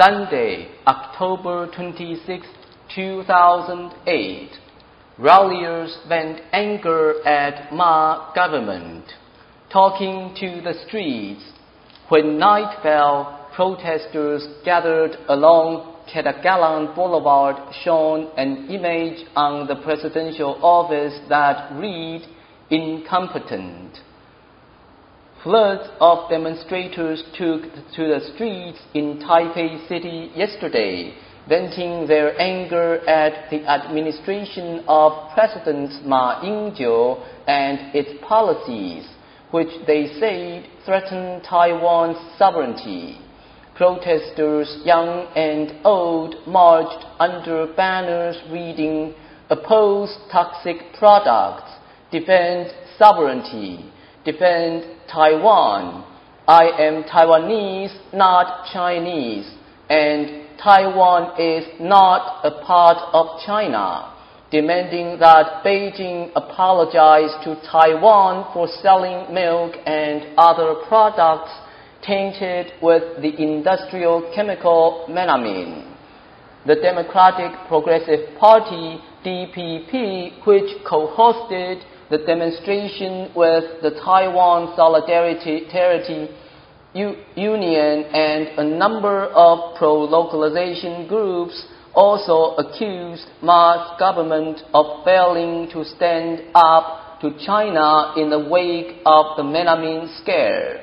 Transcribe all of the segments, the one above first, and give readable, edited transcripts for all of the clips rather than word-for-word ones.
Sunday, October 26, 2008, ralliers vent anger at Ma government, talking to the streets. When night fell, protesters gathered along Ketagalan Boulevard shone an image on the presidential office that read, "Incompetent." Floods of demonstrators took to the streets in Taipei City yesterday, venting their anger at the administration of President Ma Ying-jeou and its policies, which they said threaten Taiwan's sovereignty. Protesters, young and old, marched under banners reading, "Oppose toxic products, defend sovereignty, defend Taiwan, I am Taiwanese, not Chinese, and Taiwan is not a part of China," demanding that Beijing apologize to Taiwan for selling milk and other products tainted with the industrial chemical melamine. The Democratic Progressive Party, DPP, which co-hosted the demonstration with the Taiwan Solidarity Union and a number of pro-localization groups, also accused Ma's government of failing to stand up to China in the wake of the melamine scare.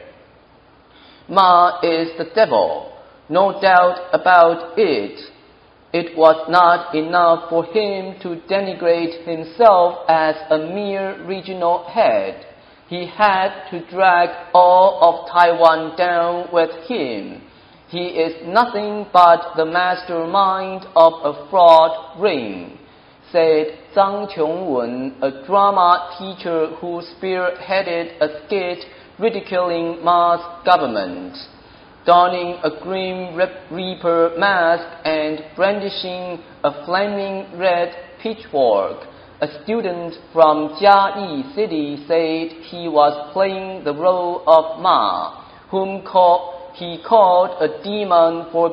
Ma is the devil, no doubt about it. It was not enough for him to denigrate himself as a mere regional head. He had to drag all of Taiwan down with him. He is nothing but the mastermind of a fraud ring, said Zhang Qiongwen, a drama teacher who spearheaded a skit ridiculing Ma's government. Donning a Grim Reaper mask and brandishing a flaming red pitchfork, a student from Jiayi City said he was playing the role of Ma, whom he called a demon for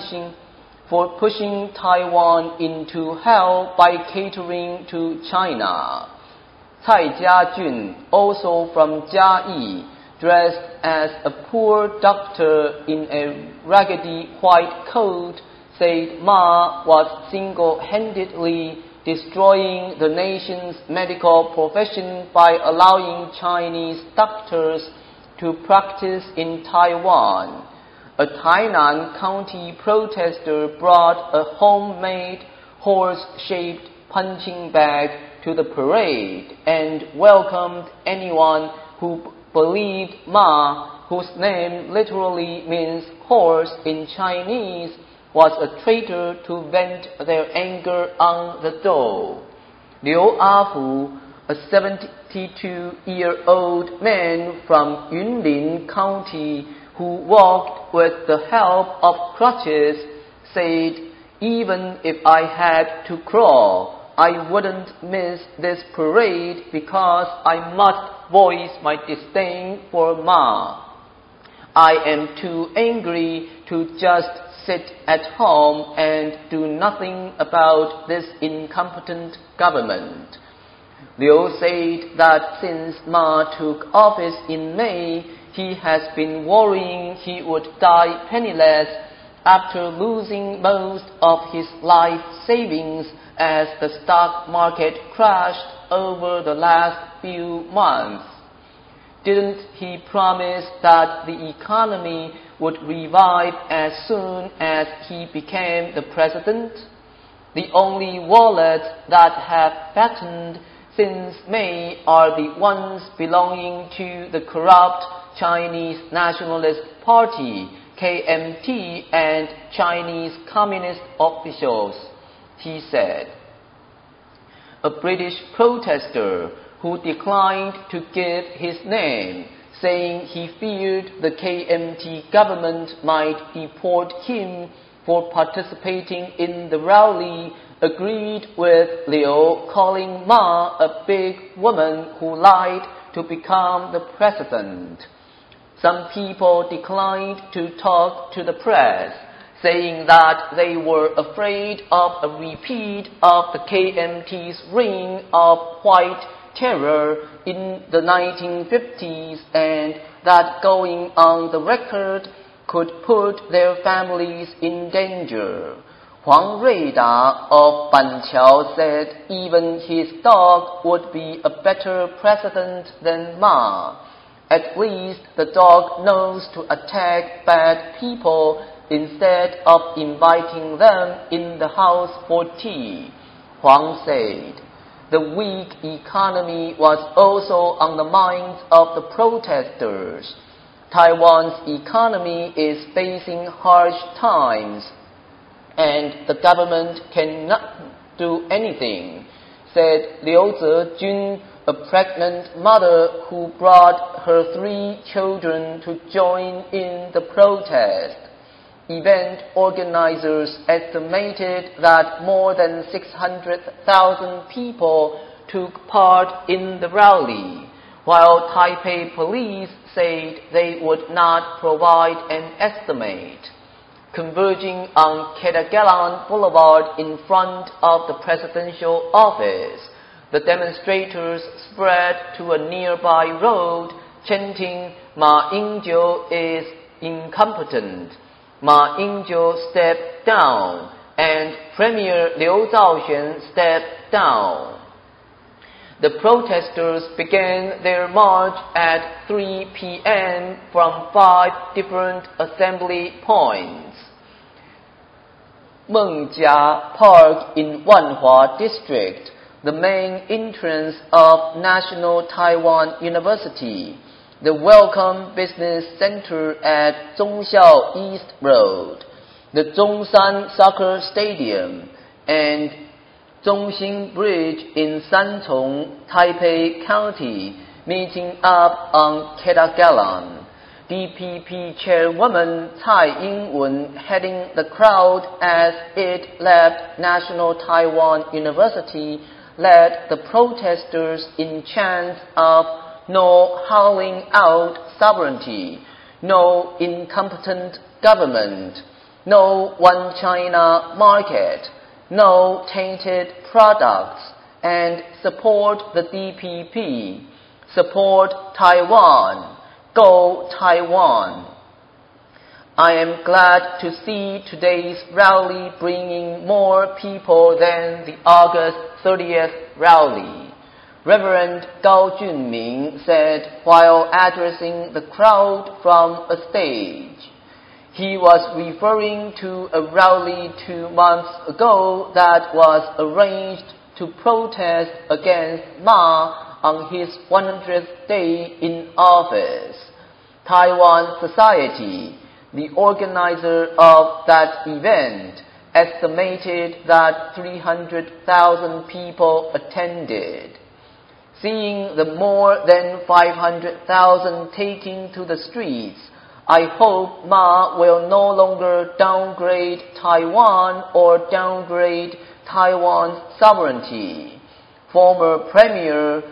pushing Taiwan into hell by catering to China. Cai Jiajun, also from Jiayi, dressed as a poor doctor in a raggedy white coat, said Ma was single-handedly destroying the nation's medical profession by allowing Chinese doctors to practice in Taiwan. A Tainan County protester brought a homemade horse-shaped punching bag to the parade and welcomed anyone who believed Ma, whose name literally means horse in Chinese, was a traitor to vent their anger on the dough. Liu Afu, a 72-year-old man from Yunlin County who walked with the help of crutches, said, "Even if I had to crawl, I wouldn't miss this parade because I must voice my disdain for Ma. I am too angry to just sit at home and do nothing about this incompetent government." Liu said that since Ma took office in May, he has been worrying he would die penniless after losing most of his life savings as the stock market crashed over the last few months. Didn't he promise that the economy would revive as soon as he became the president? The only wallets that have fattened since May are the ones belonging to the corrupt Chinese Nationalist Party, KMT, and Chinese Communist officials, he said. A British protester who declined to give his name, saying he feared the KMT government might deport him for participating in the rally, agreed with Liu, calling Ma a big woman who lied to become the president. Some people declined to talk to the press, saying that they were afraid of a repeat of the KMT's reign of white terror in the 1950s, and that going on the record could put their families in danger. Huang Ruida of Banqiao said even his dog would be a better president than Ma. At least the dog knows to attack bad people instead of inviting them in the house for tea, Huang said. The weak economy was also on the minds of the protesters. Taiwan's economy is facing harsh times, and the government cannot do anything, said Liu Zejun, a pregnant mother who brought her 3 children to join in the protest. Event organizers estimated that more than 600,000 people took part in the rally, while Taipei police said they would not provide an estimate. Converging on Ketagalan Boulevard in front of the presidential office, the demonstrators spread to a nearby road, chanting, "Ma Ying-jeou is incompetent. Ma Ying-jeou stepped down," and Premier Liu Zhaoxuan stepped down. The protesters began their march at 3 p.m. from 5 different assembly points. Mengjia Park in Wanhua District, the main entrance of National Taiwan University, the Welcome Business Center at Zhongxiao East Road, the Zhongshan Soccer Stadium, and Zhongxin Bridge in Sanchong, Taipei County, meeting up on Ketagalan. DPP Chairwoman Tsai Ing-wen heading the crowd as it left National Taiwan University led the protesters in chants of "No howling out sovereignty," "No incompetent government," "No one China market," "No tainted products," and "Support the DPP," "Support Taiwan," "Go Taiwan." I am glad to see today's rally bringing more people than the August 30th rally, Reverend Gao Junming said while addressing the crowd from a stage. He was referring to a rally 2 months ago that was arranged to protest against Ma on his 100th day in office. Taiwan Society, the organizer of that event, estimated that 300,000 people attended. Seeing the more than 500,000 taking to the streets, I hope Ma will no longer downgrade Taiwan or downgrade Taiwan's sovereignty. Former Premier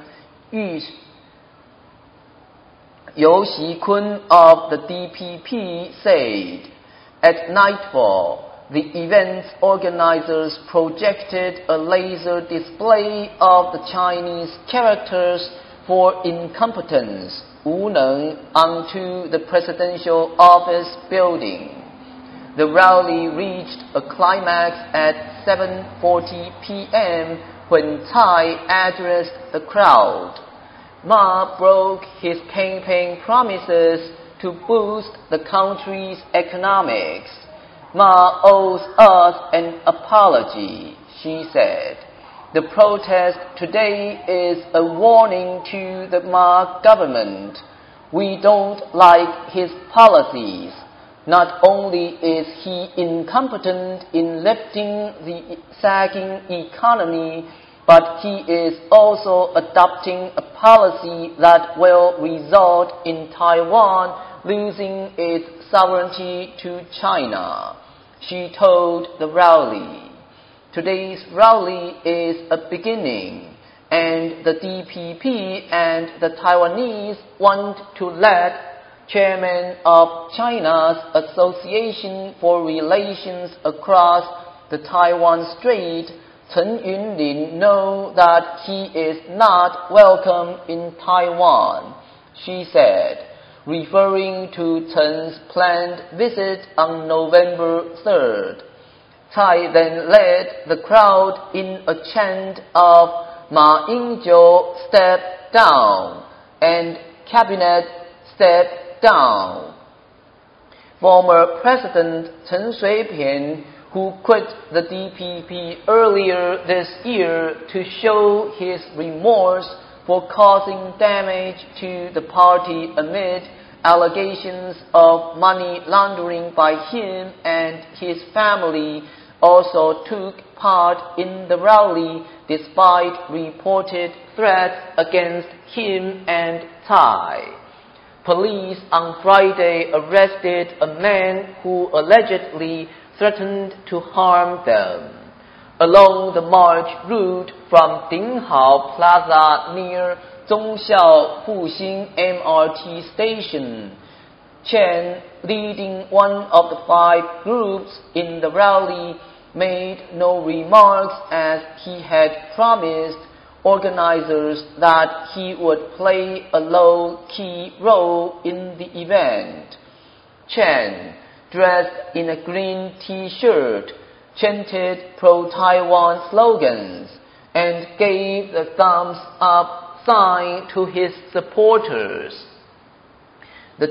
Yu Xikun of the DPP said, at nightfall, the event's organizers projected a laser display of the Chinese characters for incompetence, 无能, onto the presidential office building. The rally reached a climax at 7:40 p.m. when Tsai addressed the crowd. Ma broke his campaign promises to boost the country's economics. Ma owes us an apology, she said. The protest today is a warning to the Ma government. We don't like his policies. Not only is he incompetent in lifting the sagging economy, but he is also adopting a policy that will result in Taiwan losing its sovereignty to China, she told the rally. Today's rally is a beginning, and the DPP and the Taiwanese want to let chairman of China's Association for Relations Across the Taiwan Strait, Chen Yunlin, know that he is not welcome in Taiwan, she said, referring to Chen's planned visit on November 3rd. Tsai then led the crowd in a chant of Ma Ying-jeou step down and cabinet step down. Former President Chen Shui-bian, who quit the DPP earlier this year to show his remorse for causing damage to the party amid allegations of money laundering by him and his family, also took part in the rally despite reported threats against him and Tsai. Police on Friday arrested a man who allegedly threatened to harm them. Along the march route from Dinghao Plaza near Zhongxiao Fuxing MRT station, Chen, leading one of the 5 groups in the rally, made no remarks as he had promised organizers that he would play a low-key role in the event. Chen, dressed in a green T-shirt, chanted pro-Taiwan slogans and gave the thumbs up sign to his supporters. The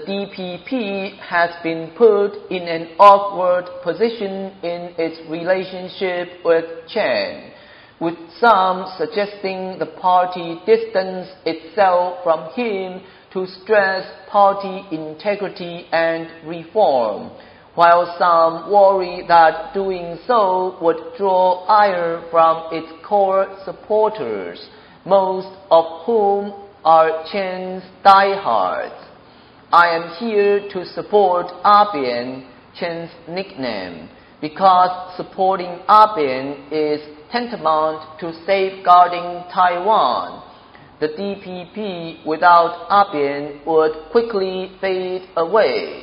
DPP has been put in an awkward position in its relationship with Chen, with some suggesting the party distanced itself from him to stress party integrity and reform, while some worry that doing so would draw ire from its core supporters, most of whom are Chen's diehards. I am here to support Abian, Chen's nickname, because supporting Abian is tantamount to safeguarding Taiwan. The DPP without Abian would quickly fade away,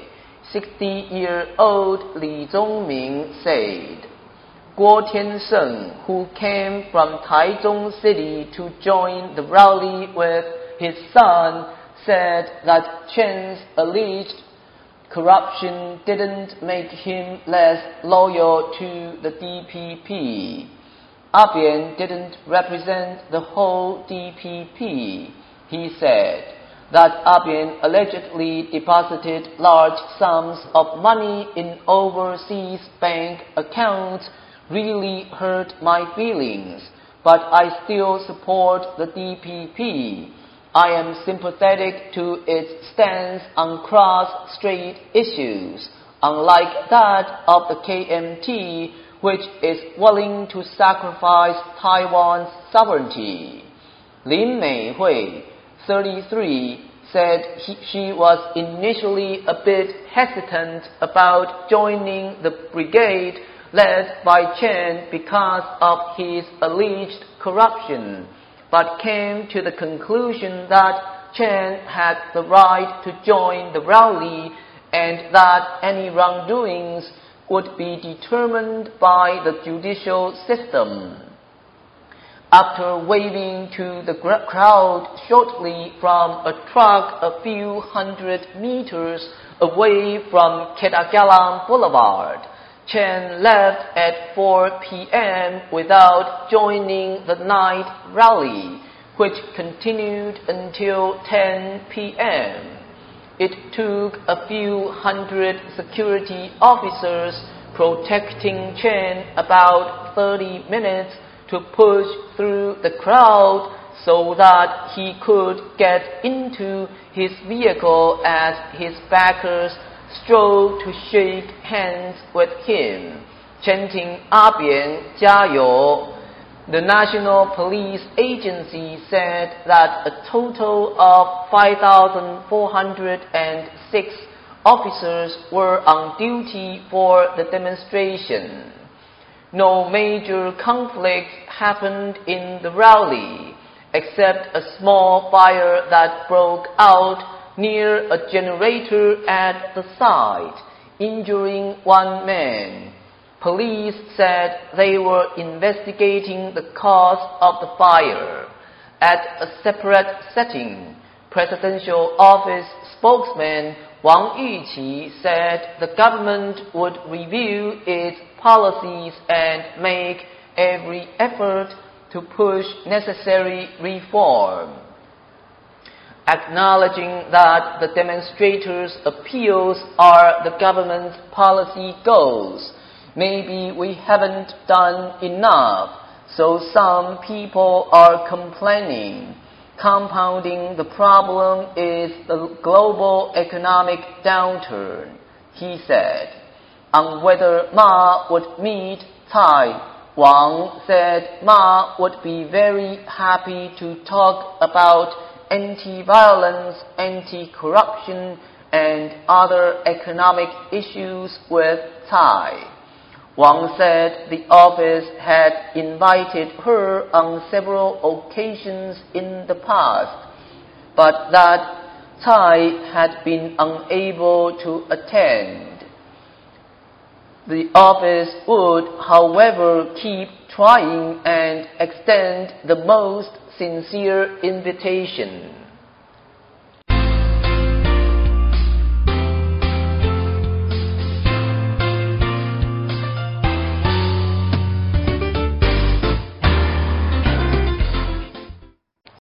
60-year-old Li Zhongming said. Guo Tiansheng, who came from Taichung City to join the rally with his son, said that Chen's alleged corruption didn't make him less loyal to the DPP. Abian didn't represent the whole DPP. He said that Abian allegedly deposited large sums of money in overseas bank accounts really hurt my feelings, but I still support the DPP. I am sympathetic to its stance on cross-strait issues, unlike that of the KMT, which is willing to sacrifice Taiwan's sovereignty. Lin Meihui, 33, said she was initially a bit hesitant about joining the brigade led by Chen because of his alleged corruption, but came to the conclusion that Chen had the right to join the rally and that any wrongdoings would be determined by the judicial system. After waving to the crowd shortly from a truck a few hundred meters away from Ketagalang Boulevard, Chen left at 4 p.m. without joining the night rally, which continued until 10 p.m. It took a few hundred security officers protecting Chen about 30 minutes to push through the crowd so that he could get into his vehicle as his backers strove to shake hands with him, chanting Abian Jiayou. The National Police Agency said that a total of 5,406 officers were on duty for the demonstration. No major conflict happened in the rally, except a small fire that broke out near a generator at the site, injuring one man. Police said they were investigating the cause of the fire. At a separate setting, Presidential Office spokesman Wang Yuqi said the government would review its policies and make every effort to push necessary reform. Acknowledging that the demonstrators' appeals are the government's policy goals, maybe we haven't done enough, so some people are complaining. Compounding the problem is the global economic downturn, he said. On whether Ma would meet Tsai, Wang said Ma would be very happy to talk about anti-violence, anti-corruption, and other economic issues with Tsai. Wang said the office had invited her on several occasions in the past, but that Tsai had been unable to attend. The office would, however, keep trying and extend the most sincere invitation.